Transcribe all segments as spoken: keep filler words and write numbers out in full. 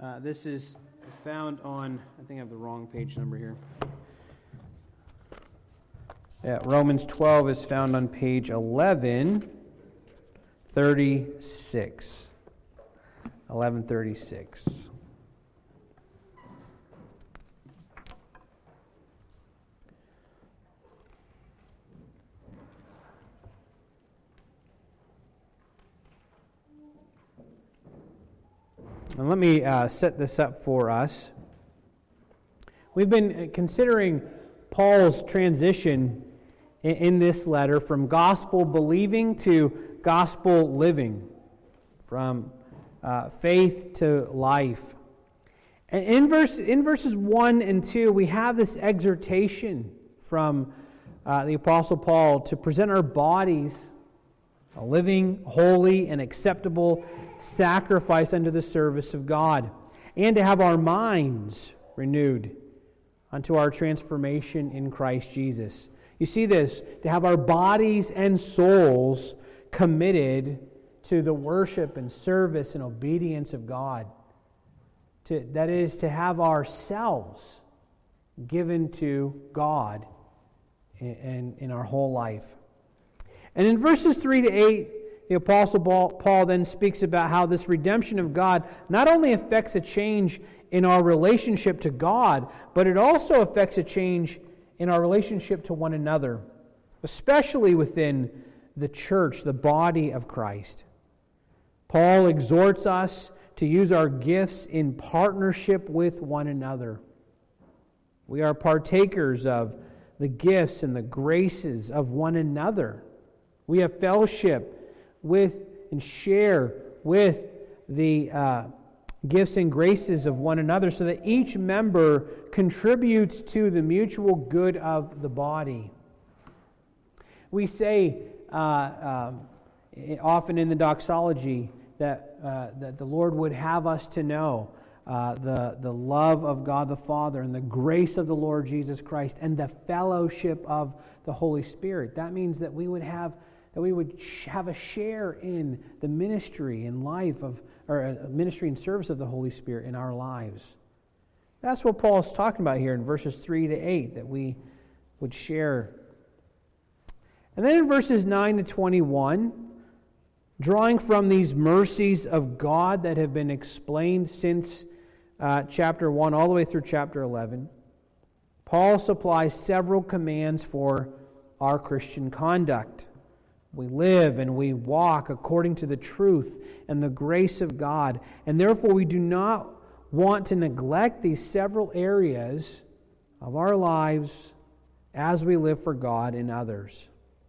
Uh, this is found on, I think I have the wrong page number here. Yeah, Romans twelve is found on page eleven thirty-six. eleven thirty-six. And let me uh, set this up for us. We've been considering Paul's transition in, in this letter from gospel believing to gospel living, from uh, faith to life. And in, verse, in verses one and two, we have this exhortation from uh, the Apostle Paul to present our bodies a living, holy, and acceptable sacrifice unto the service of God, and to have our minds renewed unto our transformation in Christ Jesus. You see this, to have our bodies and souls committed to the worship and service and obedience of God. To, that is, to have ourselves given to God in, in, in our whole life. And in verses three to eight, the Apostle Paul then speaks about how this redemption of God not only affects a change in our relationship to God, but it also affects a change in our relationship to one another, especially within the church, the body of Christ. Paul exhorts us to use our gifts in partnership with one another. We are partakers of the gifts and the graces of one another. We have fellowship with and share with the uh, gifts and graces of one another so that each member contributes to the mutual good of the body. We say uh, um, often in the doxology that, uh, that the Lord would have us to know uh, the, the love of God the Father and the grace of the Lord Jesus Christ and the fellowship of the Holy Spirit. That means that we would have that we would have a share in the ministry and life of, or a ministry and service of the Holy Spirit in our lives. That's what Paul's talking about here in verses three to eight, that we would share. And then in verses nine to twenty-one, drawing from these mercies of God that have been explained since uh, chapter one all the way through chapter eleven, Paul supplies several commands for our Christian conduct. We live and we walk according to the truth and the grace of God. And therefore we do not want to neglect these several areas of our lives as we live for God and others.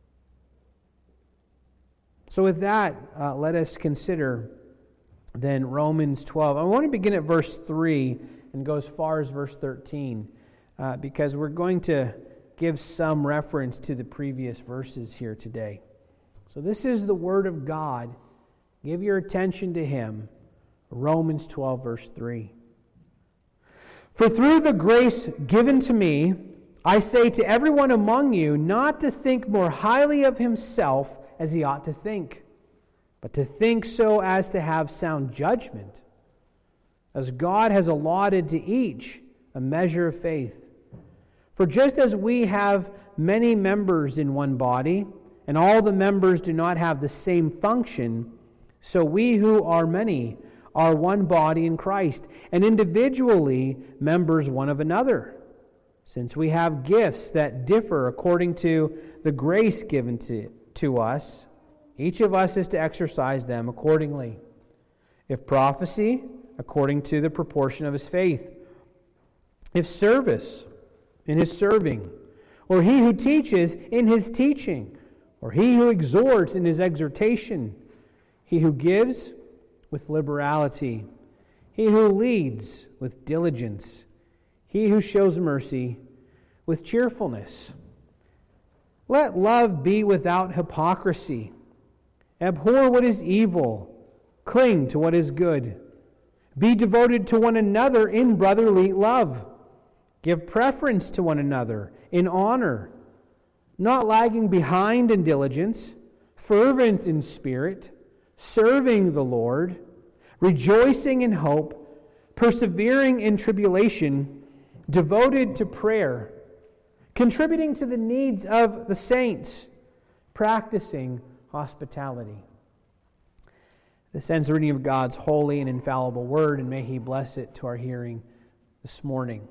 So with that, uh, let us consider then Romans twelve. I want to begin at verse three and go as far as verse thirteen uh, because we're going to give some reference to the previous verses here today. So this is the Word of God. Give your attention to Him. Romans twelve, verse three. For through the grace given to me, I say to everyone among you not to think more highly of himself as he ought to think, but to think so as to have sound judgment, as God has allotted to each a measure of faith. For just as we have many members in one body, and all the members do not have the same function, so we who are many are one body in Christ, and individually members one of another. Since we have gifts that differ according to the grace given to, to us, each of us is to exercise them accordingly. If prophecy, according to the proportion of his faith. If service, in his serving. Or he who teaches, in his teaching. Or he who exhorts in his exhortation, he who gives with liberality, he who leads with diligence, he who shows mercy with cheerfulness. Let love be without hypocrisy. Abhor what is evil, cling to what is good. Be devoted to one another in brotherly love. Give preference to one another in honor, not lagging behind in diligence, fervent in spirit, serving the Lord, rejoicing in hope, persevering in tribulation, devoted to prayer, contributing to the needs of the saints, practicing hospitality. This ends the reading of God's holy and infallible word, and may He bless it to our hearing this morning.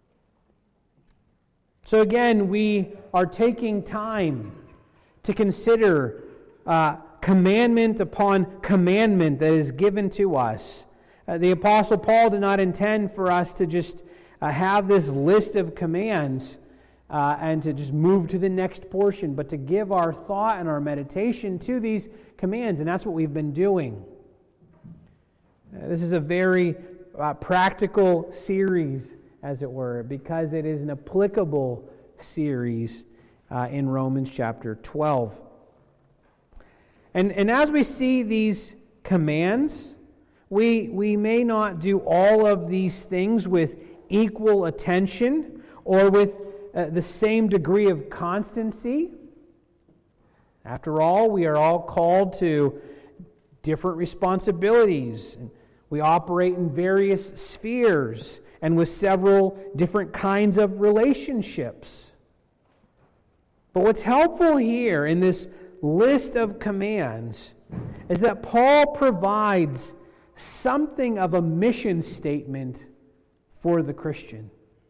So again, we are taking time to consider uh, commandment upon commandment that is given to us. Uh, the Apostle Paul did not intend for us to just uh, have this list of commands uh, and to just move to the next portion, but to give our thought and our meditation to these commands, and that's what we've been doing. Uh, this is a very uh, practical series, as it were, because it is an applicable series uh, in Romans chapter twelve. And, and as we see these commands, we, we may not do all of these things with equal attention or with uh, the same degree of constancy. After all, we are all called to different responsibilities. We operate in various spheres and with several different kinds of relationships. But what's helpful here in this list of commands is that Paul provides something of a mission statement for the Christian.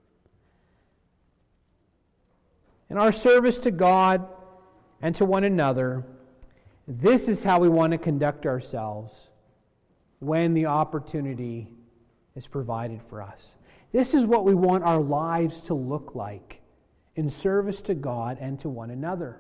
In our service to God and to one another, this is how we want to conduct ourselves when the opportunity is provided for us. This is what we want our lives to look like in service to God and to one another.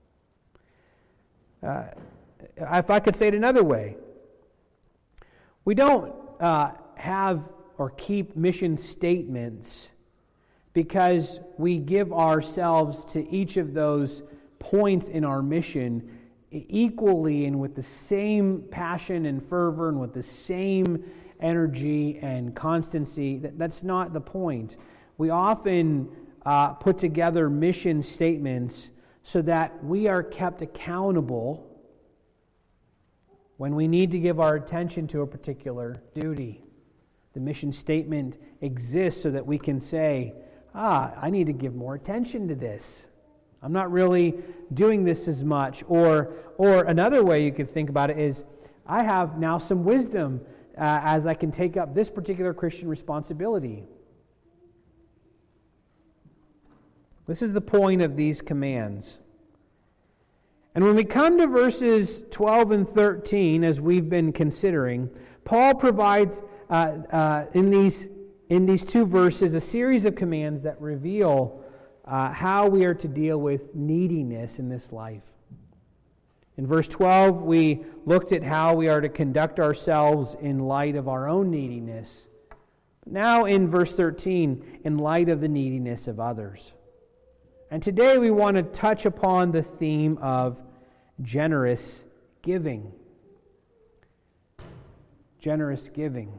Uh, if I could say it another way, we don't uh, have or keep mission statements because we give ourselves to each of those points in our mission equally and with the same passion and fervor and with the same energy and constancy. That's not the point. We often uh, put together mission statements so that we are kept accountable when we need to give our attention to a particular duty. The mission statement exists so that we can say, ah, I need to give more attention to this. I'm not really doing this as much. Or, or another way you could think about it is, I have now some wisdom uh, as I can take up this particular Christian responsibility. This is the point of these commands. And when we come to verses twelve and thirteen, as we've been considering, Paul provides uh, uh, in these in these two verses a series of commands that reveal uh, how we are to deal with neediness in this life. In verse twelve, we looked at how we are to conduct ourselves in light of our own neediness. Now in verse thirteen, in light of the neediness of others. And today we want to touch upon the theme of generous giving. Generous giving.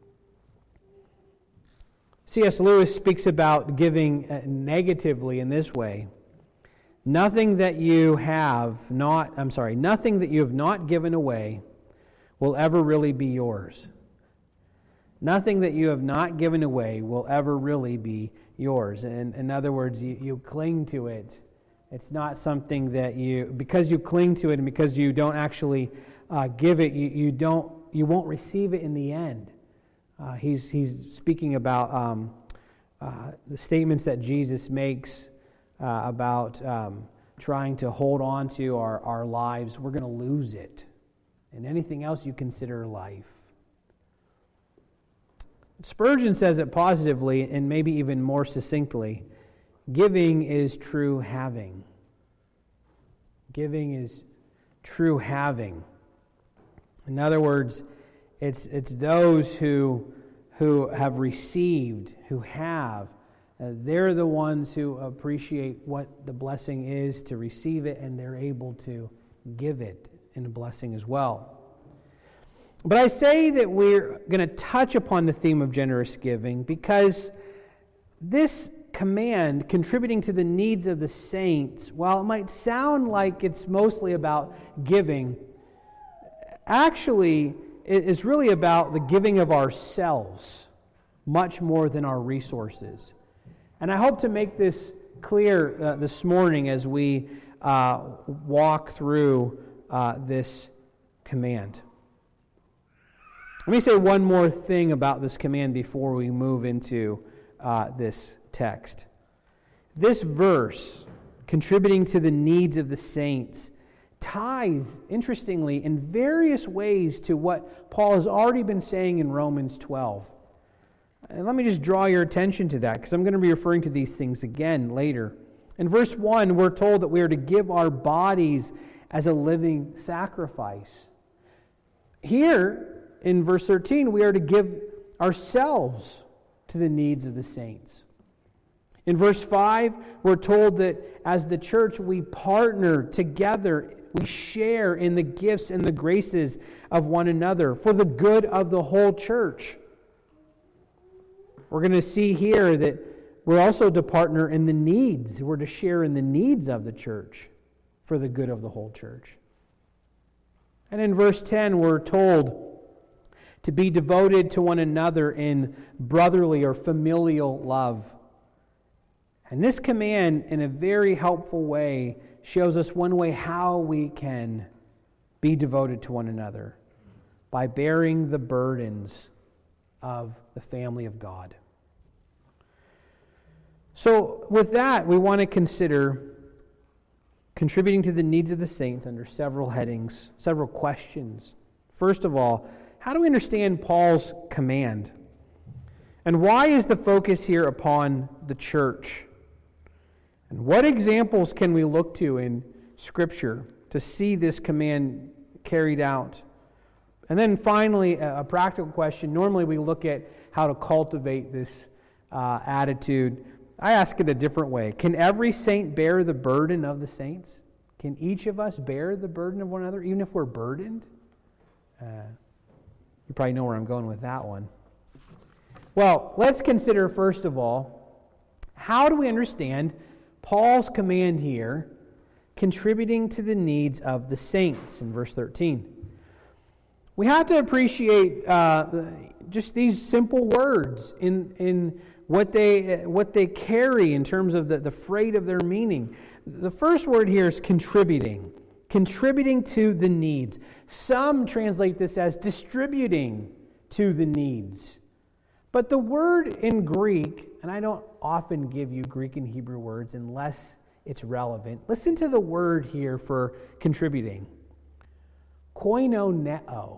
C S Lewis speaks about giving negatively in this way. Nothing that you have not, I'm sorry, nothing that you have not given away will ever really be yours. Nothing that you have not given away will ever really be yours. And in other words, you, you cling to it. It's not something that you, because you cling to it and because you don't actually uh, give it, you, you don't, you won't receive it in the end. Uh, he's he's speaking about um, uh, the statements that Jesus makes uh, about um, trying to hold on to our, our lives. We're going to lose it. And anything else you consider life. Spurgeon says it positively and maybe even more succinctly. Giving is true having. Giving is true having. In other words, it's it's those who who have received, who have, uh, they're the ones who appreciate what the blessing is to receive it, and they're able to give it in a blessing as well. But I say that we're going to touch upon the theme of generous giving because this command, contributing to the needs of the saints, while it might sound like it's mostly about giving, actually is really about the giving of ourselves much more than our resources. And I hope to make this clear uh, this morning as we uh, walk through uh, this command. Let me say one more thing about this command before we move into uh, this text. This verse, contributing to the needs of the saints, ties, interestingly, in various ways to what Paul has already been saying in Romans twelve. And let me just draw your attention to that, because I'm going to be referring to these things again later. In verse one, we're told that we are to give our bodies as a living sacrifice. Here, in verse thirteen, we are to give ourselves to the needs of the saints. In verse five, we're told that as the church, we partner together, we share in the gifts and the graces of one another for the good of the whole church. We're going to see here that we're also to partner in the needs. We're to share in the needs of the church for the good of the whole church. And in verse ten, we're told to be devoted to one another in brotherly or familial love. And this command, in a very helpful way, shows us one way how we can be devoted to one another, by bearing the burdens of the family of God. So with that, we want to consider contributing to the needs of the saints under several headings, several questions. First of all, how do we understand Paul's command? And why is the focus here upon the church? And what examples can we look to in Scripture to see this command carried out? And then finally, a practical question. Normally we look at how to cultivate this uh, attitude. I ask it a different way. Can every saint bear the burden of the saints? Can each of us bear the burden of one another, even if we're burdened? Uh, you probably know where I'm going with that one. Well, let's consider first of all, how do we understand Paul's command here, contributing to the needs of the saints in verse thirteen? We have to appreciate uh, just these simple words in in what they what they carry in terms of the, the freight of their meaning. The first word here is contributing. Contributing to the needs. Some translate this as distributing to the needs. But the word in Greek, and I don't often give you Greek and Hebrew words unless it's relevant. Listen to the word here for contributing. Koinoneo.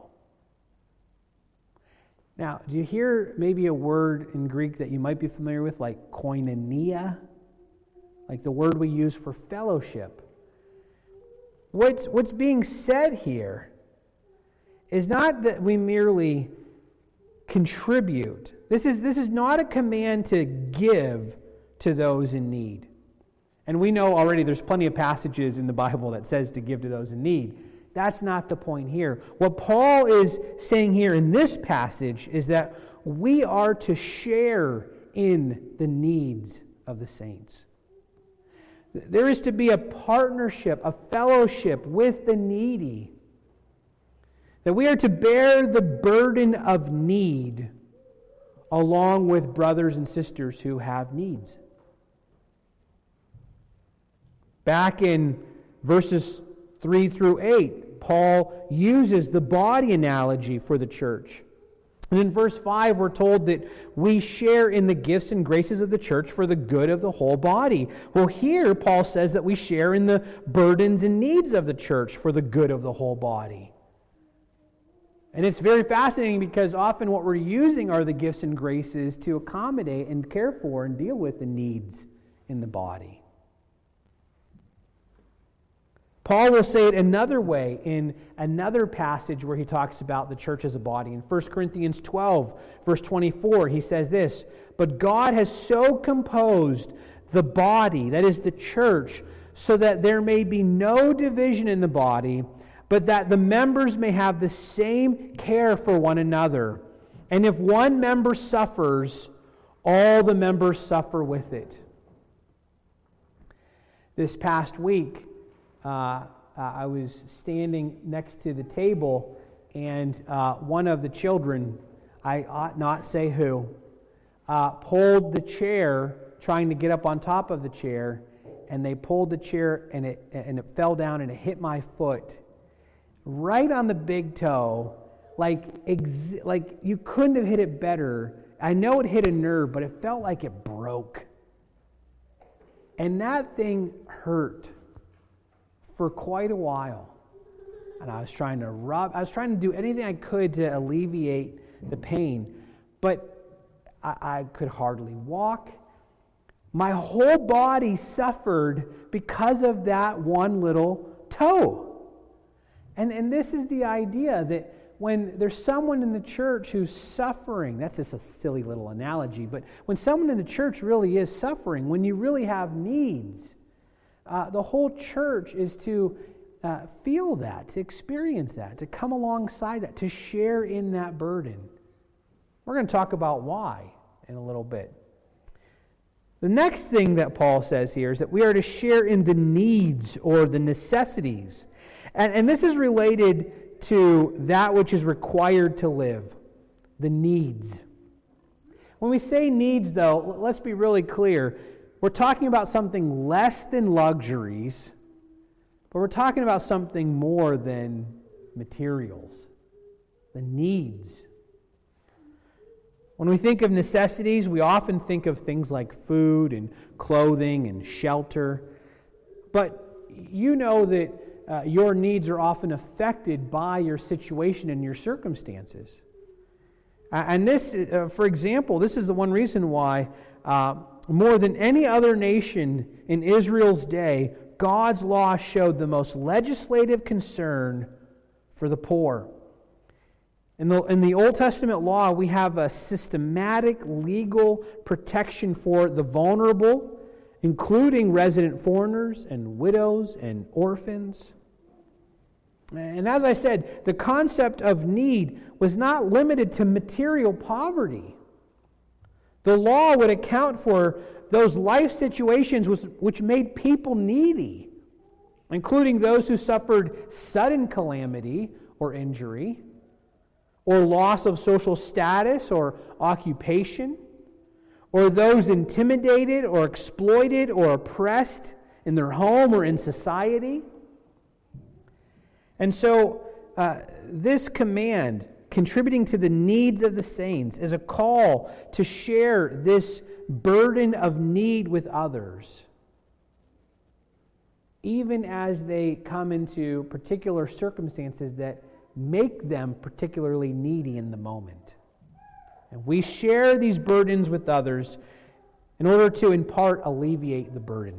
Now, do you hear maybe a word in Greek that you might be familiar with, like koinonia? Like the word we use for fellowship. What's, what's being said here is not that we merely contribute. This is, this is not a command to give to those in need. And we know already there's plenty of passages in the Bible that says to give to those in need. That's not the point here. What Paul is saying here in this passage is that we are to share in the needs of the saints. There is to be a partnership, a fellowship with the needy. That we are to bear the burden of need along with brothers and sisters who have needs. Back in verses three through eight, Paul uses the body analogy for the church. And in verse five, we're told that we share in the gifts and graces of the church for the good of the whole body. Well, here Paul says that we share in the burdens and needs of the church for the good of the whole body. And it's very fascinating because often what we're using are the gifts and graces to accommodate and care for and deal with the needs in the body. Paul will say it another way in another passage where he talks about the church as a body. In First Corinthians twelve, verse twenty-four, he says this, "But God has so composed the body, that is the church, so that there may be no division in the body, but that the members may have the same care for one another. And if one member suffers, all the members suffer with it." This past week, Uh, uh, I was standing next to the table, and uh, one of the children, I ought not say who, uh, pulled the chair, trying to get up on top of the chair, and they pulled the chair and it and it fell down and it hit my foot right on the big toe, like ex- like you couldn't have hit it better. I know it hit a nerve, but it felt like it broke. And that thing hurt for quite a while. And I was trying to rub, I was trying to do anything I could to alleviate the pain, but I, I could hardly walk. My whole body suffered because of that one little toe. And, and this is the idea that when there's someone in the church who's suffering, that's just a silly little analogy, but when someone in the church really is suffering, when you really have needs, uh, the whole church is to uh, feel that, to experience that, to come alongside that, to share in that burden. We're going to talk about why in a little bit. The next thing that Paul says here is that we are to share in the needs or the necessities. And, and this is related to that which is required to live, the needs. When we say needs, though, let's be really clear. We're talking about something less than luxuries, but we're talking about something more than materials, the needs. When we think of necessities, we often think of things like food and clothing and shelter. But you know that uh, your needs are often affected by your situation and your circumstances. Uh, and this, uh, for example, this is the one reason why uh, more than any other nation in Israel's day, God's law showed the most legislative concern for the poor. In the, in the Old Testament law, we have a systematic legal protection for the vulnerable, including resident foreigners and widows and orphans. And as I said, the concept of need was not limited to material poverty. The law would account for those life situations which made people needy, including those who suffered sudden calamity or injury, or loss of social status or occupation, or those intimidated or exploited or oppressed in their home or in society. And so uh, this command, contributing to the needs of the saints, is a call to share this burden of need with others, even as they come into particular circumstances that make them particularly needy in the moment. And we share these burdens with others in order to, in part, alleviate the burden.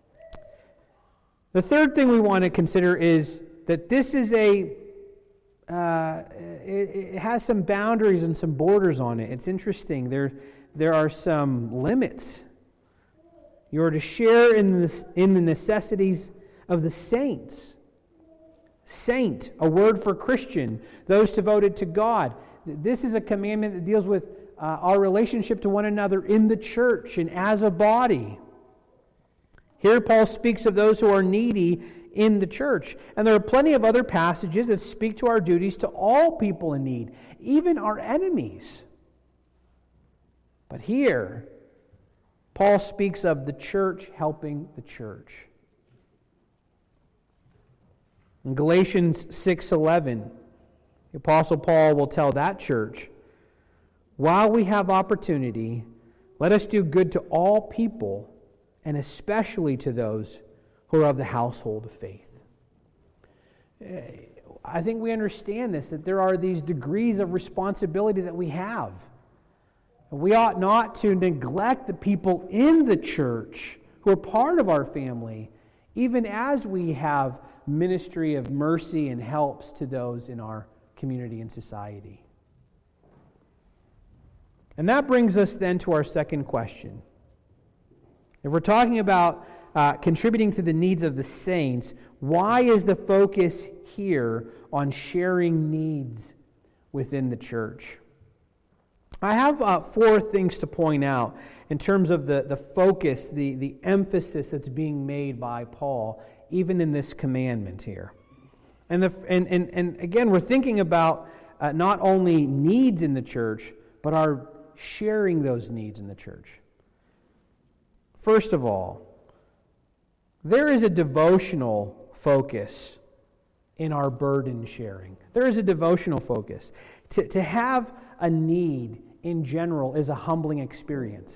The third thing we want to consider is that this is a, uh, it, it has some boundaries and some borders on it. It's interesting. There, there are some limits. You are to share in the, in the necessities of the saints. Saint, a word for Christian, those devoted to God. This is a commandment that deals with uh, our relationship to one another in the church and as a body. Here Paul speaks of those who are needy in the church. And there are plenty of other passages that speak to our duties to all people in need, even our enemies. But here, Paul speaks of the church helping the church. In Galatians six eleven, the Apostle Paul will tell that church, "While we have opportunity, let us do good to all people, and especially to those who are of the household of faith." I think we understand this, that there are these degrees of responsibility that we have. We ought not to neglect the people in the church who are part of our family, even as we have ministry of mercy and helps to those in our community and society. And that brings us then to our second question. If we're talking about uh, contributing to the needs of the saints, why is the focus here on sharing needs within the church? I have uh, four things to point out in terms of the, the focus, the, the emphasis that's being made by Paul, even in this commandment here. And, the, and, and, and again, we're thinking about uh, not only needs in the church, but our sharing those needs in the church. First of all, there is a devotional focus in our burden sharing. There is a devotional focus. To, to have a need in general is a humbling experience.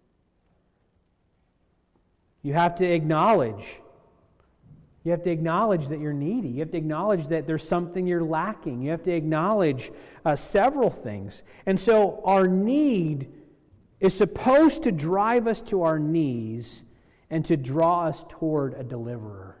You have to acknowledge. You have to acknowledge that you're needy. You have to acknowledge that there's something you're lacking. You have to acknowledge uh, several things. And so our need is supposed to drive us to our knees and to draw us toward a deliverer.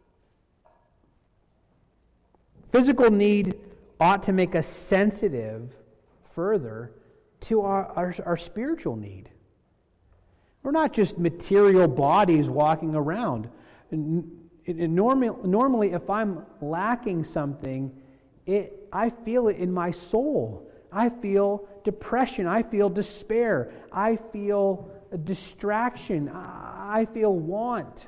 Physical need ought to make us sensitive further to our, our, our spiritual need. We're not just material bodies walking around. It, it, normally, normally, if I'm lacking something, it, I feel it in my soul. I feel depression. I feel despair. I feel a distraction. I feel want.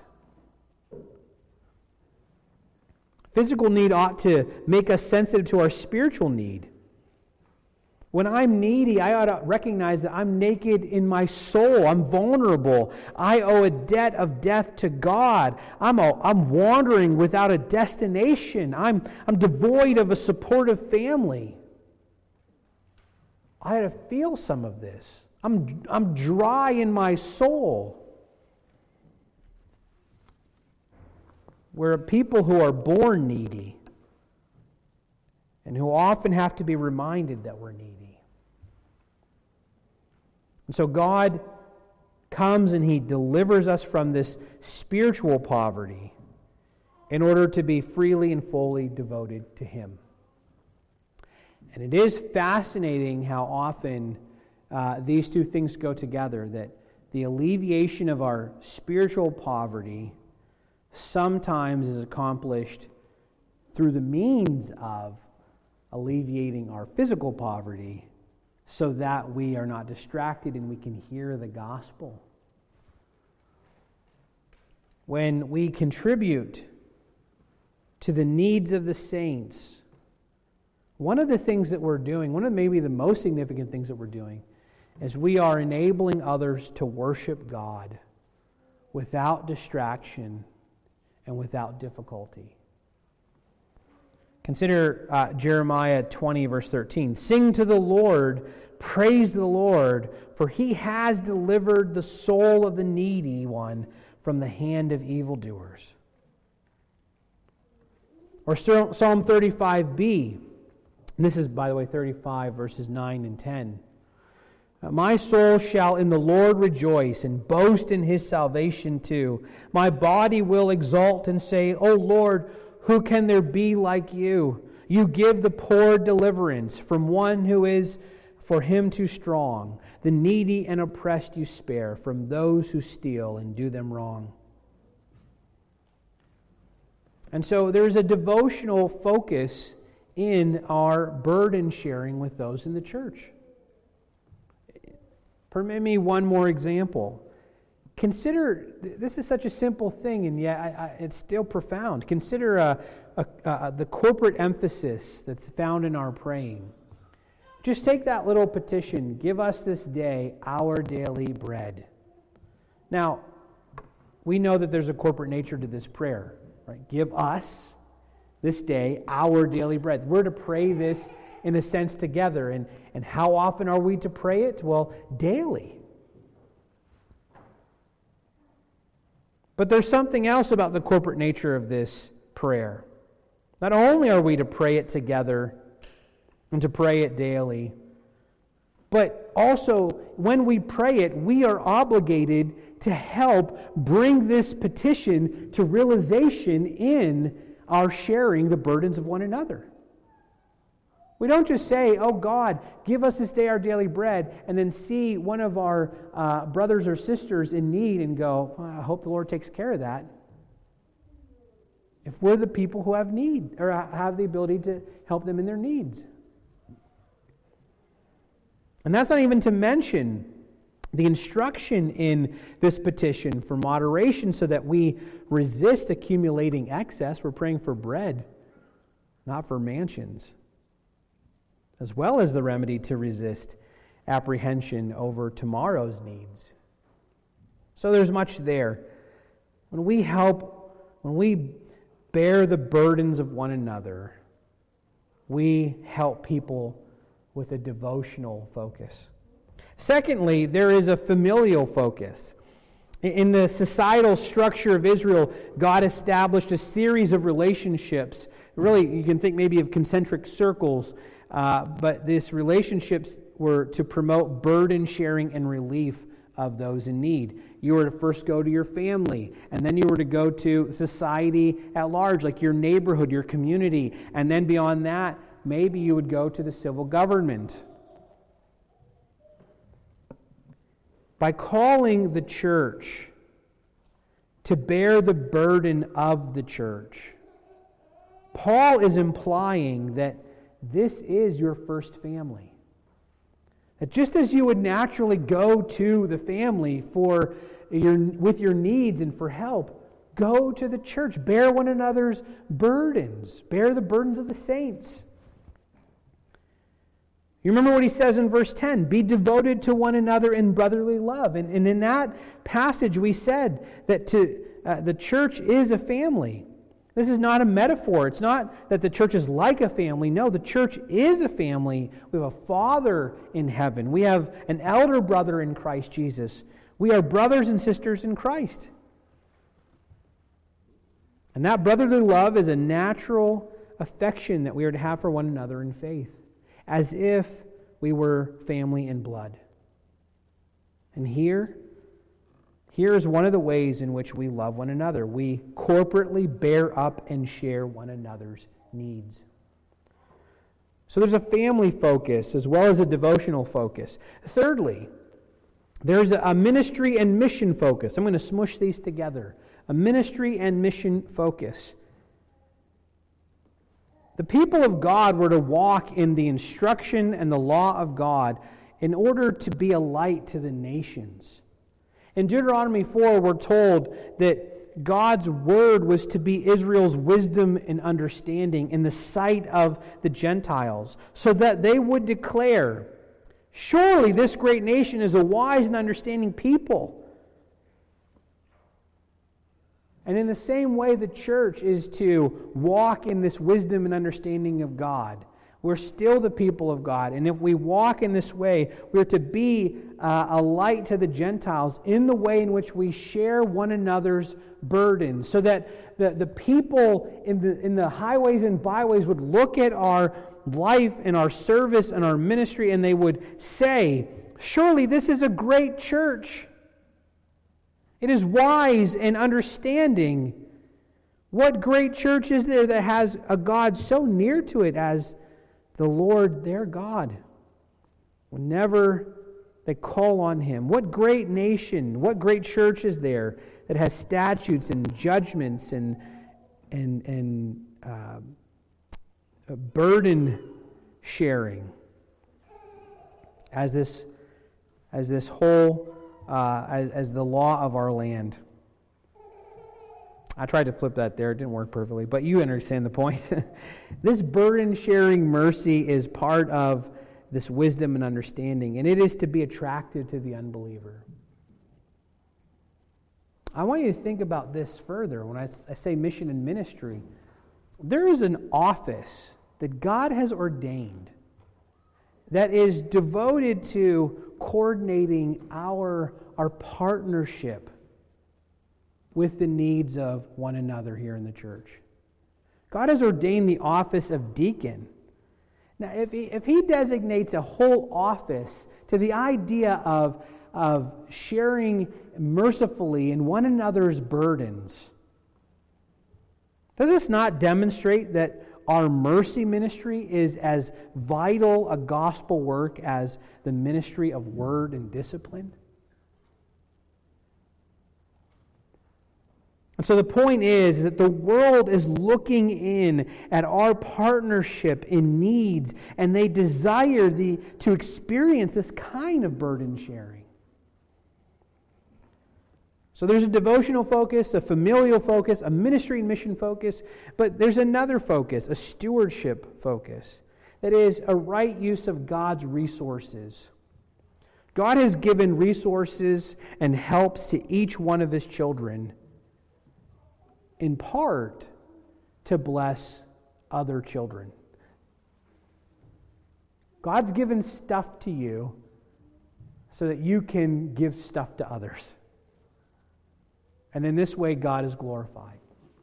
Physical need ought to make us sensitive to our spiritual need. When I'm needy, I ought to recognize that I'm naked in my soul. I'm vulnerable. I owe a debt of death to God. I'm, a, I'm wandering without a destination. I'm, I'm devoid of a supportive family. I ought to feel some of this. I'm, I'm dry in my soul. We're people who are born needy and who often have to be reminded that we're needy. And so God comes and He delivers us from this spiritual poverty in order to be freely and fully devoted to Him. And it is fascinating how often uh, these two things go together, that the alleviation of our spiritual poverty sometimes is accomplished through the means of alleviating our physical poverty so that we are not distracted and we can hear the gospel. When we contribute to the needs of the saints, one of the things that we're doing, one of maybe the most significant things that we're doing, is we are enabling others to worship God without distraction and without difficulty. Consider uh, Jeremiah twenty, verse thirteen. Sing to the Lord, praise the Lord, for He has delivered the soul of the needy one from the hand of evildoers. Or Psalm thirty-five b. And this is, by the way, thirty-five, verses nine and ten. My soul shall in the Lord rejoice and boast in His salvation too. My body will exult and say, O Lord, who can there be like you? You give the poor deliverance from one who is for him too strong. The needy and oppressed you spare from those who steal and do them wrong. And so there's a devotional focus in our burden sharing with those in the church. Permit me one more example. Consider, this is such a simple thing, and yet I, I, it's still profound. Consider uh, uh, uh, the corporate emphasis that's found in our praying. Just take that little petition, give us this day our daily bread. Now, we know that there's a corporate nature to this prayer, right? Give us this day our daily bread. We're to pray this in a sense together. And, and how often are we to pray it? Well, daily. But there's something else about the corporate nature of this prayer. Not only are we to pray it together and to pray it daily, but also when we pray it, we are obligated to help bring this petition to realization in our sharing the burdens of one another. We don't just say, oh God, give us this day our daily bread, and then see one of our uh, brothers or sisters in need and go, well, I hope the Lord takes care of that. If we're the people who have need, or have the ability to help them in their needs. And that's not even to mention the instruction in this petition for moderation so that we resist accumulating excess. We're praying for bread, not for mansions. As well as the remedy to resist apprehension over tomorrow's needs. So there's much there. When we help, when we bear the burdens of one another, we help people with a devotional focus. Secondly, there is a familial focus. In the societal structure of Israel, God established a series of relationships. Really, you can think maybe of concentric circles, uh, but these relationships were to promote burden sharing and relief of those in need. You were to first go to your family, and then you were to go to society at large, like your neighborhood, your community, and then beyond that, maybe you would go to the civil government. By calling the church to bear the burden of the church, Paul is implying that this is your first family. That just as you would naturally go to the family for your, with your needs and for help, go to the church. Bear one another's burdens. Bear the burdens of the saints. You remember what he says in verse ten, be devoted to one another in brotherly love. And, and in that passage we said that to uh, the church is a family. This is not a metaphor. It's not that the church is like a family. No, the church is a family. We have a Father in heaven. We have an elder brother in Christ Jesus. We are brothers and sisters in Christ. And that brotherly love is a natural affection that we are to have for one another in faith, as if we were family in blood. And here, here is one of the ways in which we love one another. We corporately bear up and share one another's needs. So there's a family focus as well as a devotional focus. Thirdly, there's a ministry and mission focus. I'm going to smush these together. A ministry and mission focus. The people of God were to walk in the instruction and the law of God in order to be a light to the nations. In Deuteronomy four, we're told that God's word was to be Israel's wisdom and understanding in the sight of the Gentiles, so that they would declare, surely this great nation is a wise and understanding people. And in the same way, the church is to walk in this wisdom and understanding of God. We're still the people of God. And if we walk in this way, we're to be uh, a light to the Gentiles in the way in which we share one another's burdens, so that the, the people in the, in the highways and byways would look at our life and our service and our ministry and they would say, surely this is a great church. It is wise and understanding. What great church is there that has a God so near to it as the Lord their God? Whenever they call on Him. What great nation, what great church is there that has statutes and judgments and and and uh, burden sharing as this as this whole Uh, as, as the law of our land. I tried to flip that there. It didn't work perfectly, but you understand the point. This burden-sharing mercy is part of this wisdom and understanding, and it is to be attractive to the unbeliever. I want you to think about this further when I, I say mission and ministry. There is an office that God has ordained that is devoted to coordinating our, our partnership with the needs of one another here in the church. God has ordained the office of deacon. Now, if he, if he designates a whole office to the idea of, of sharing mercifully in one another's burdens, does this not demonstrate that our mercy ministry is as vital a gospel work as the ministry of word and discipline? And so the point is that the world is looking in at our partnership in needs, and they desire the, to experience this kind of burden sharing. So there's a devotional focus, a familial focus, a ministry and mission focus, but there's another focus, a stewardship focus. That is a right use of God's resources. God has given resources and helps to each one of His children, in part to bless other children. God's given stuff to you so that you can give stuff to others. And in this way, God is glorified.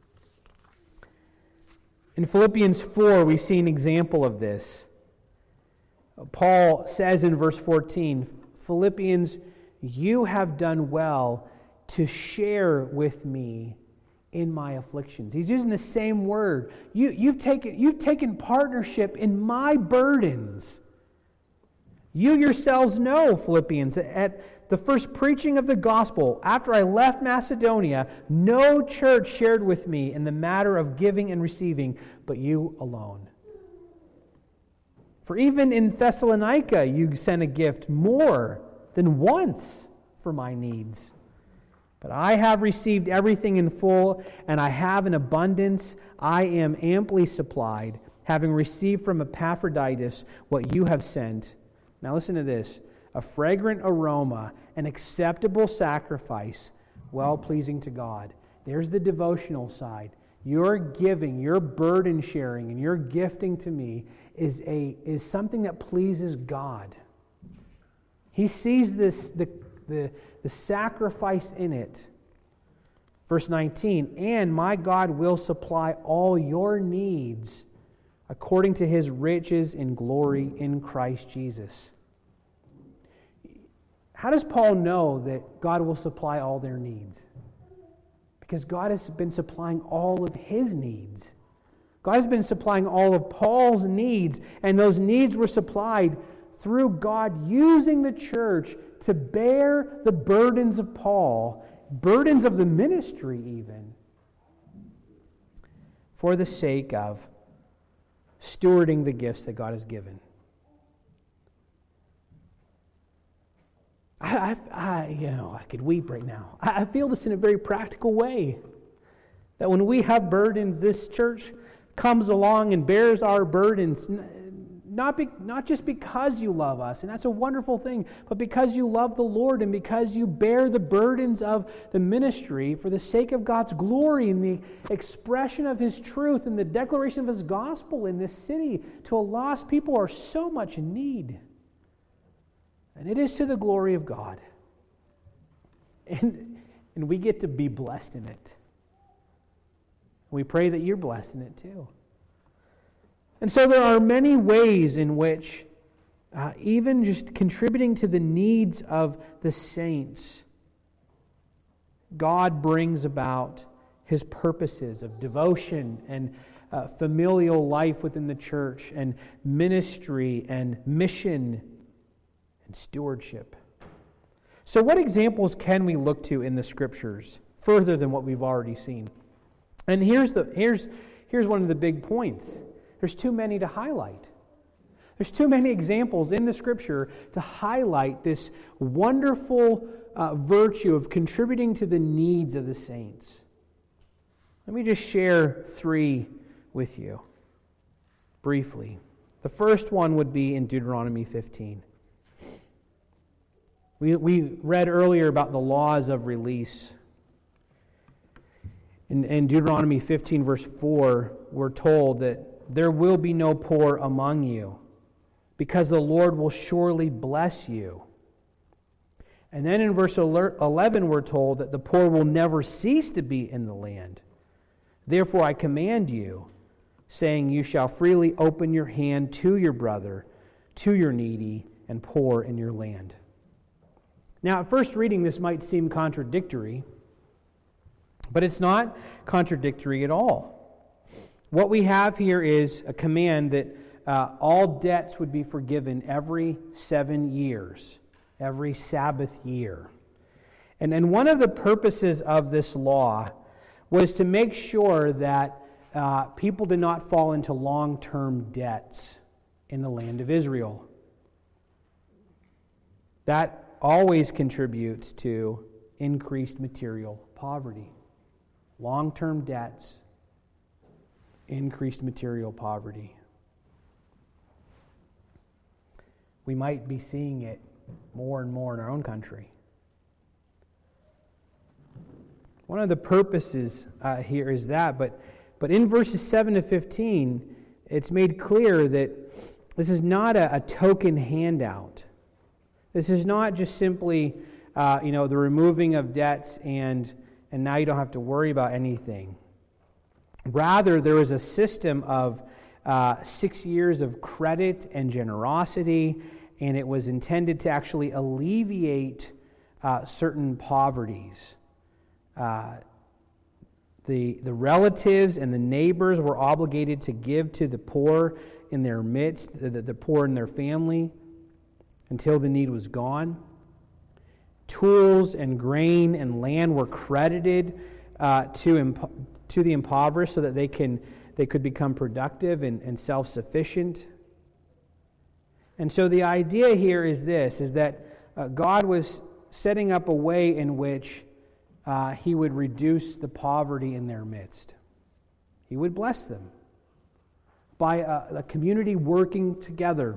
In Philippians four, we see an example of this. Paul says in verse fourteen, Philippians, you have done well to share with me in my afflictions. He's using the same word. You, you've taken, you've taken partnership in my burdens. You yourselves know, Philippians, that at the first preaching of the gospel, after I left Macedonia, no church shared with me in the matter of giving and receiving, but you alone. For even in Thessalonica you sent a gift more than once for my needs. But I have received everything in full, and I have an abundance. I am amply supplied, having received from Epaphroditus what you have sent. Now listen to this. A fragrant aroma, an acceptable sacrifice, well-pleasing to God. There's the devotional side. Your giving, your burden sharing, and your gifting to me is a is something that pleases God. He sees this the, the, the sacrifice in it. Verse nineteen, and my God will supply all your needs according to His riches in glory in Christ Jesus. How does Paul know that God will supply all their needs? Because God has been supplying all of His needs. God has been supplying all of Paul's needs, and those needs were supplied through God using the church to bear the burdens of Paul, burdens of the ministry even, for the sake of stewarding the gifts that God has given. I, I, I, you know, I could weep right now. I, I feel this in a very practical way. That when we have burdens, this church comes along and bears our burdens, not, be, not just because you love us, and that's a wonderful thing, but because you love the Lord and because you bear the burdens of the ministry for the sake of God's glory and the expression of His truth and the declaration of His gospel in this city to a lost people who are so much in need. And it is to the glory of God. And, and we get to be blessed in it. We pray that you're blessed in it too. And so there are many ways in which, uh, even just contributing to the needs of the saints, God brings about His purposes of devotion and uh, familial life within the church and ministry and mission and stewardship. So what examples can we look to in the Scriptures further than what we've already seen? And here's the here's here's one of the big points. There's too many to highlight. There's too many examples in the Scripture to highlight this wonderful uh, virtue of contributing to the needs of the saints. Let me just share three with you briefly. The first one would be in Deuteronomy fifteen. We, we read earlier about the laws of release. In, in Deuteronomy fifteen, verse four, we're told that there will be no poor among you, because the Lord will surely bless you. And then in verse eleven, we're told that the poor will never cease to be in the land. Therefore I command you, saying, you shall freely open your hand to your brother, to your needy and poor in your land. Now, at first reading, this might seem contradictory, but it's not contradictory at all. What we have here is a command that uh, all debts would be forgiven every seven years, every Sabbath year. And, and one of the purposes of this law was to make sure that uh, people did not fall into long-term debts in the land of Israel. That always contributes to increased material poverty. Long-term debts, increased material poverty. We might be seeing it more and more in our own country. One of the purposes uh, here is that, but but in verses seven to fifteen, it's made clear that this is not a, a token handout. This is not just simply, uh, you know, the removing of debts and and now you don't have to worry about anything. Rather, there is a system of uh, six years of credit and generosity, and it was intended to actually alleviate uh, certain poverties. Uh, the, the relatives and the neighbors were obligated to give to the poor in their midst, the, the poor in their family, until the need was gone. Tools and grain and land were credited uh, to imp- to the impoverished so that they can they could become productive and, and self-sufficient. And so the idea here is this, is that uh, God was setting up a way in which uh, He would reduce the poverty in their midst. He would bless them by a, a community working together.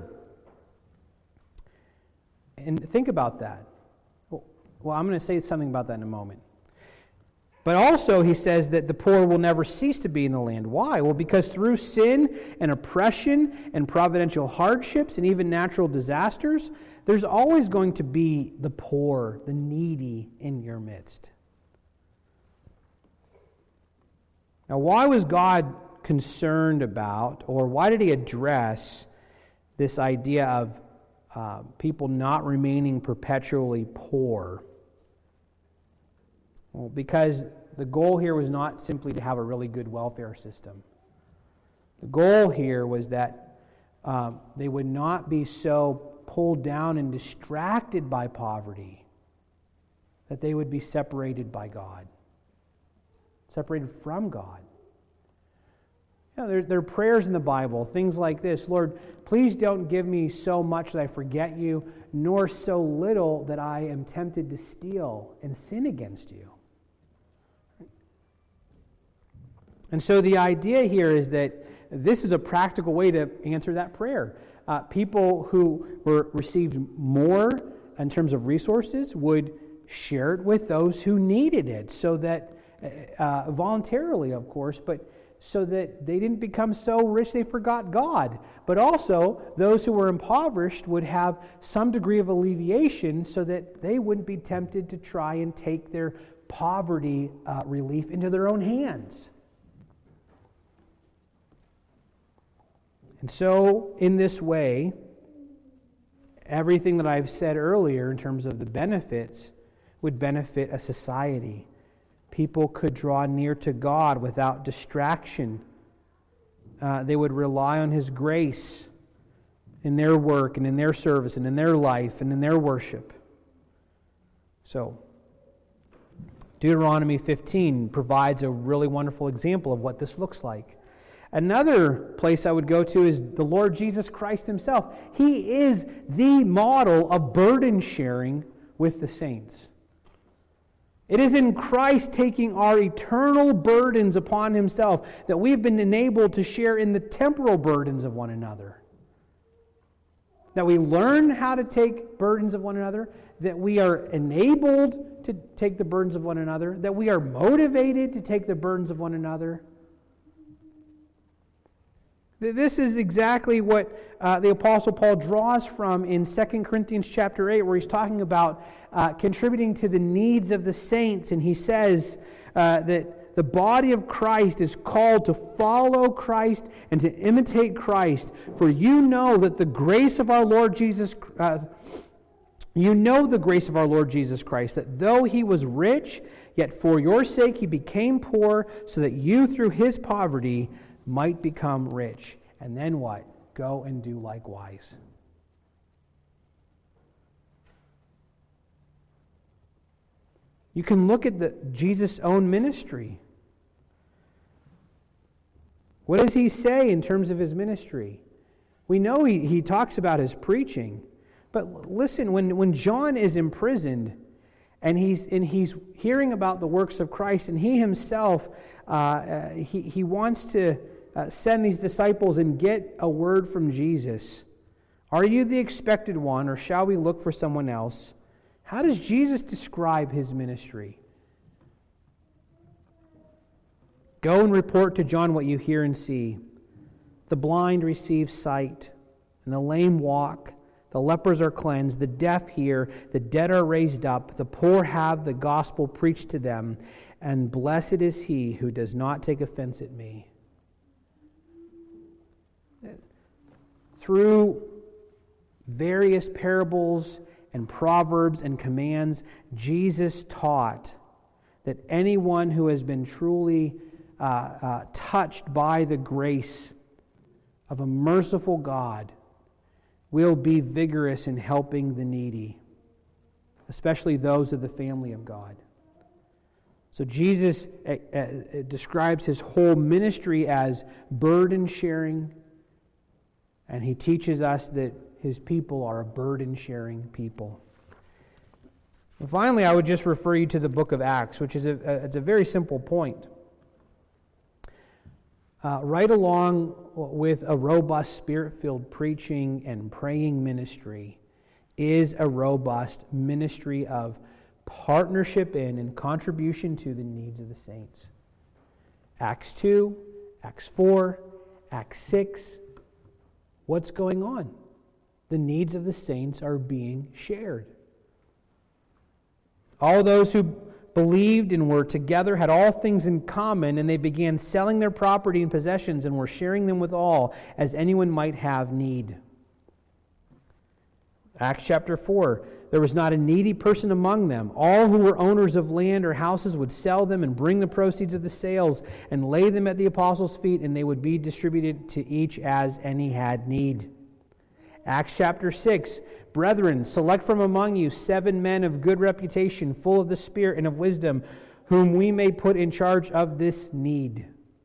And think about that. Well, I'm going to say something about that in a moment. But also, he says that the poor will never cease to be in the land. Why? Well, because through sin and oppression and providential hardships and even natural disasters, there's always going to be the poor, the needy in your midst. Now, why was God concerned about, or why did He address this idea of uh, people not remaining perpetually poor? Well, because the goal here was not simply to have a really good welfare system. The goal here was that um, they would not be so pulled down and distracted by poverty that they would be separated by God, separated from God. You know, there, there are prayers in the Bible, things like this: Lord, please don't give me so much that I forget you, nor so little that I am tempted to steal and sin against you. And so the idea here is that this is a practical way to answer that prayer. Uh, people who were received more in terms of resources would share it with those who needed it, so that uh, voluntarily, of course, but so that they didn't become so rich they forgot God. But also, those who were impoverished would have some degree of alleviation so that they wouldn't be tempted to try and take their poverty uh, relief into their own hands. And so, in this way, everything that I've said earlier in terms of the benefits would benefit a society. People could draw near to God without distraction. Uh, they would rely on His grace in their work and in their service and in their life and in their worship. So, Deuteronomy fifteen provides a really wonderful example of what this looks like. Another place I would go to is the Lord Jesus Christ Himself. He is the model of burden sharing with the saints. It is in Christ taking our eternal burdens upon Himself that we've been enabled to share in the temporal burdens of one another. That we learn how to take burdens of one another, that we are enabled to take the burdens of one another, that we are motivated to take the burdens of one another. This is exactly what uh, the Apostle Paul draws from in Second Corinthians chapter eight, where he's talking about uh, contributing to the needs of the saints. And he says uh, that the body of Christ is called to follow Christ and to imitate Christ. For you know that the grace of our Lord Jesus uh, you know the grace of our Lord Jesus Christ, that though He was rich, yet for your sake He became poor, so that you through His poverty might become rich. And then what? Go and do likewise. You can look at the Jesus' own ministry. What does He say in terms of His ministry? We know he, he talks about His preaching. But listen, when, when John is imprisoned and he's and he's hearing about the works of Christ, and he himself uh, uh, he, he wants to Uh, send these disciples and get a word from Jesus. Are you the expected one, or shall we look for someone else? How does Jesus describe his ministry? Go and report to John what you hear and see. The blind receive sight, and the lame walk. The lepers are cleansed, the deaf hear, the dead are raised up, the poor have the gospel preached to them, and blessed is he who does not take offense at me. Through various parables and proverbs and commands, Jesus taught that anyone who has been truly uh, uh, touched by the grace of a merciful God will be vigorous in helping the needy, especially those of the family of God. So Jesus uh, uh, describes his whole ministry as burden sharing, and he teaches us that his people are a burden sharing people. And finally, I would just refer you to the book of Acts, which is a, a, it's a very simple point. Uh, right along with a robust Spirit-filled preaching and praying ministry is a robust ministry of partnership in and contribution to the needs of the saints. Acts two, Acts four, Acts six. What's going on? The needs of the saints are being shared. All those who believed and were together had all things in common, and they began selling their property and possessions and were sharing them with all, as anyone might have need. Acts chapter four, there was not a needy person among them. All who were owners of land or houses would sell them and bring the proceeds of the sales and lay them at the apostles' feet, and they would be distributed to each as any had need. Acts chapter six, brethren, select from among you seven men of good reputation, full of the Spirit and of wisdom, whom we may put in charge of this need.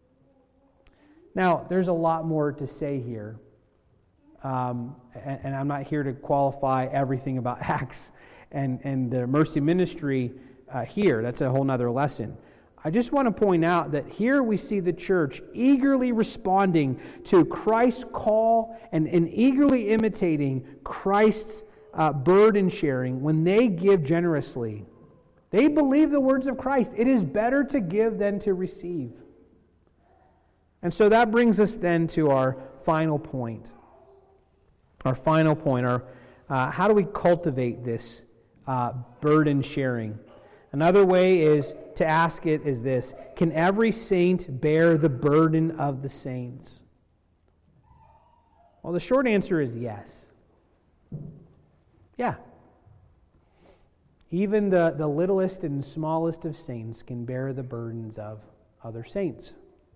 Now, there's a lot more to say here. Um, and, and I'm not here to qualify everything about Acts and, and the mercy ministry uh, here. That's a whole nother lesson. I just want to point out that here we see the church eagerly responding to Christ's call and, and eagerly imitating Christ's uh, burden sharing when they give generously. They believe the words of Christ. It is better to give than to receive. And so that brings us then to our final point. Our final point, our, uh, how do we cultivate this uh, burden sharing? Another way is to ask it is this: can every saint bear the burden of the saints? Well, the short answer is yes. Yeah. Even the, the littlest and smallest of saints can bear the burdens of other saints.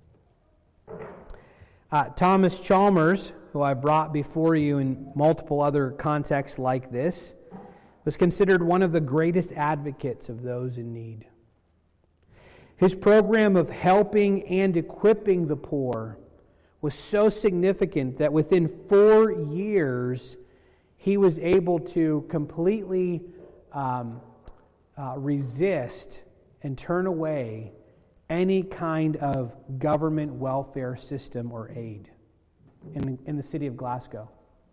Uh, Thomas Chalmers, who I brought before you in multiple other contexts like this, was considered one of the greatest advocates of those in need. His program of helping and equipping the poor was so significant that within four years he was able to completely um, uh, resist and turn away any kind of government welfare system or aid in the, in the city of Glasgow.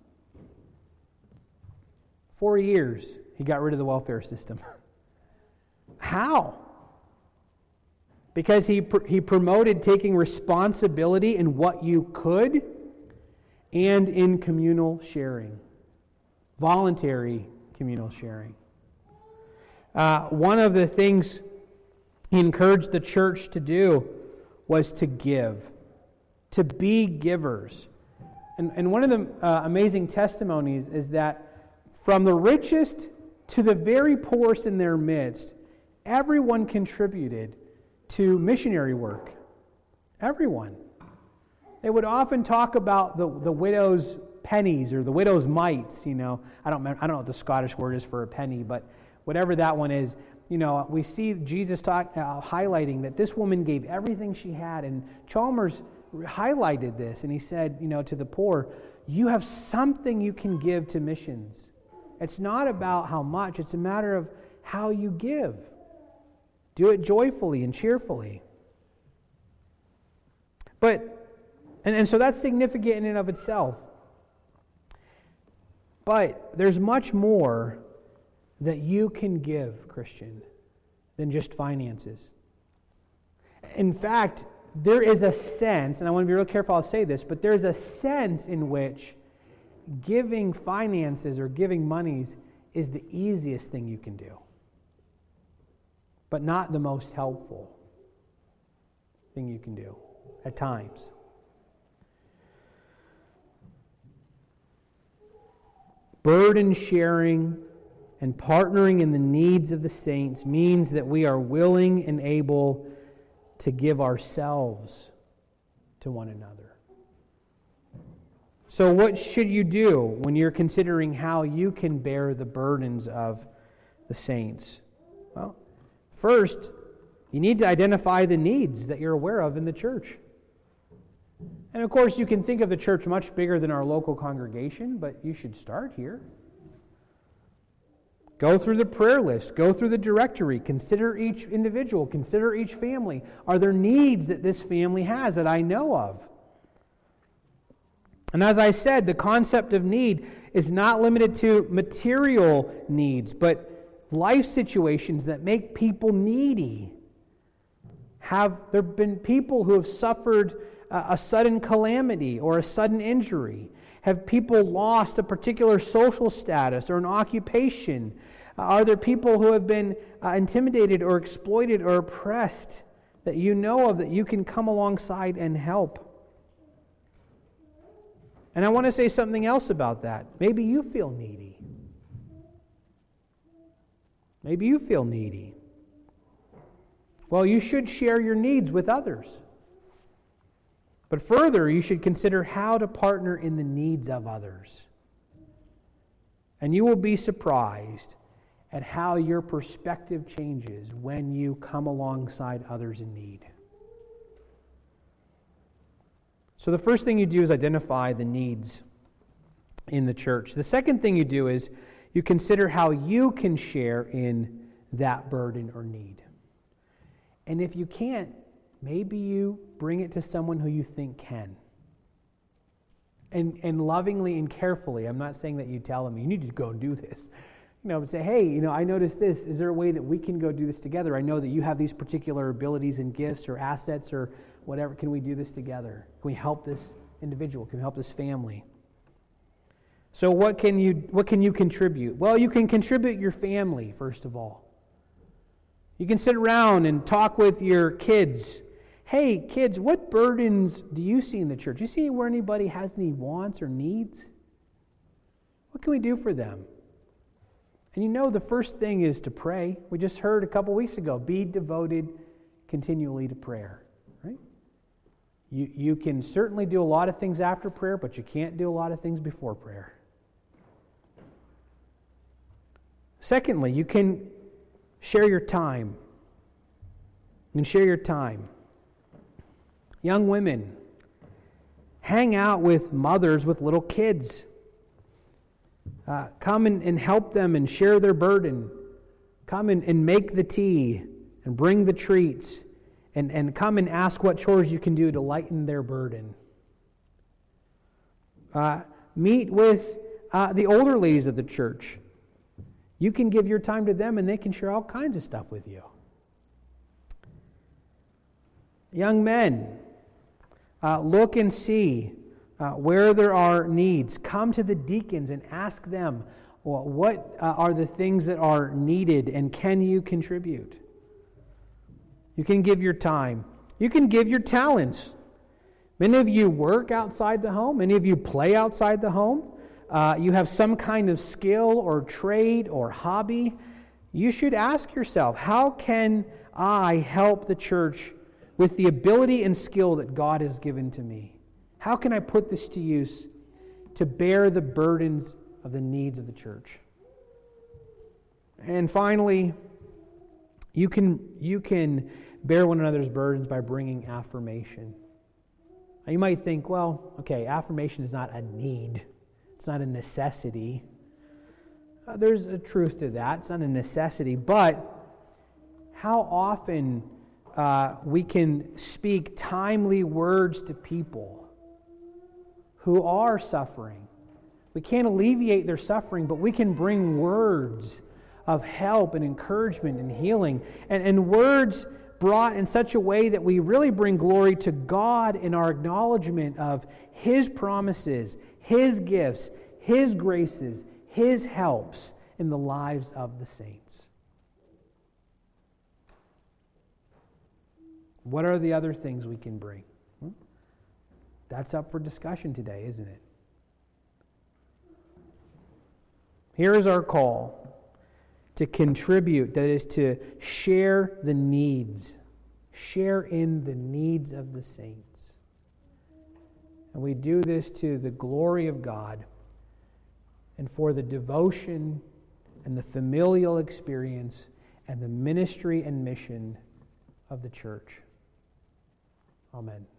Four years he got rid of the welfare system. How? Because he pr- he promoted taking responsibility in what you could and in communal sharing. Voluntary communal sharing. Uh, one of the things he encouraged the church to do was to give, to be givers. And, and one of the uh, amazing testimonies is that from the richest to the very poorest in their midst, everyone contributed to missionary work. Everyone. They would often talk about the, the widow's pennies or the widow's mites, you know. I don't remember, I don't know what the Scottish word is for a penny, but whatever that one is, you know, we see Jesus talk, uh, highlighting that this woman gave everything she had, and Chalmers highlighted this, and he said, you know, to the poor, you have something you can give to missions. It's not about how much, it's a matter of how you give. Do it joyfully and cheerfully. But, and, and so that's significant in and of itself. But there's much more that you can give, Christian, than just finances. In fact, there is a sense, and I want to be real careful how I say this, but there's a sense in which giving finances or giving monies is the easiest thing you can do, but not the most helpful thing you can do at times. Burden sharing and partnering in the needs of the saints means that we are willing and able to give ourselves to one another. So what should you do when you're considering how you can bear the burdens of the saints? Well, first, you need to identify the needs that you're aware of in the church. And of course, you can think of the church much bigger than our local congregation, but you should start here. Go through the prayer list. Go through the directory. Consider each individual. Consider each family. Are there needs that this family has that I know of? And as I said, the concept of need is not limited to material needs, but life situations that make people needy. Have there been people who have suffered a sudden calamity or a sudden injury? Have people lost a particular social status or an occupation? Uh, are there people who have been uh, intimidated or exploited or oppressed that you know of that you can come alongside and help? And I want to say something else about that. Maybe you feel needy. Maybe you feel needy. Well, you should share your needs with others. But further, you should consider how to partner in the needs of others. And you will be surprised at how your perspective changes when you come alongside others in need. So the first thing you do is identify the needs in the church. The second thing you do is you consider how you can share in that burden or need. And if you can't, maybe you bring it to someone who you think can. And and lovingly and carefully. I'm not saying that you tell them, you need to go and do this. You know, say, hey, you know, I noticed this. Is there a way that we can go do this together? I know that you have these particular abilities and gifts or assets or whatever. Can we do this together? Can we help this individual? Can we help this family? So what can you what can you contribute? Well, you can contribute your family, first of all. You can sit around and talk with your kids. Hey, kids, what burdens do you see in the church? You see where anybody has any wants or needs? What can we do for them? And you know the first thing is to pray. We just heard a couple weeks ago, be devoted continually to prayer. Right? You, you can certainly do a lot of things after prayer, but you can't do a lot of things before prayer. Secondly, you can share your time. You can share your time. Young women, hang out with mothers with little kids. Uh, come and, and help them and share their burden. Come and, and make the tea and bring the treats. And, and come and ask what chores you can do to lighten their burden. Uh, meet with uh, the older ladies of the church. You can give your time to them and they can share all kinds of stuff with you. Young men, uh, look and see uh, where there are needs. Come to the deacons and ask them, well, what uh, are the things that are needed and can you contribute? You can give your time. You can give your talents. Many of you work outside the home. Many of you play outside the home. Uh, you have some kind of skill or trade or hobby. You should ask yourself, how can I help the church with the ability and skill that God has given to me? How can I put this to use to bear the burdens of the needs of the church? And finally, you can, you can bear one another's burdens by bringing affirmation. Now you might think, well, okay, affirmation is not a need. It's not a necessity. Uh, there's a truth to that. It's not a necessity. But how often uh, we can speak timely words to people who are suffering, We can't alleviate their suffering, but we can bring words of help and encouragement and healing. And, and words brought in such a way that we really bring glory to God in our acknowledgement of His promises, His gifts, His graces, His helps in the lives of the saints. What are the other things we can bring? Hmm? That's up for discussion today, isn't it? Here is our call to contribute, that is to share the needs, share in the needs of the saints. And we do this to the glory of God and for the devotion and the familial experience and the ministry and mission of the church. Amen.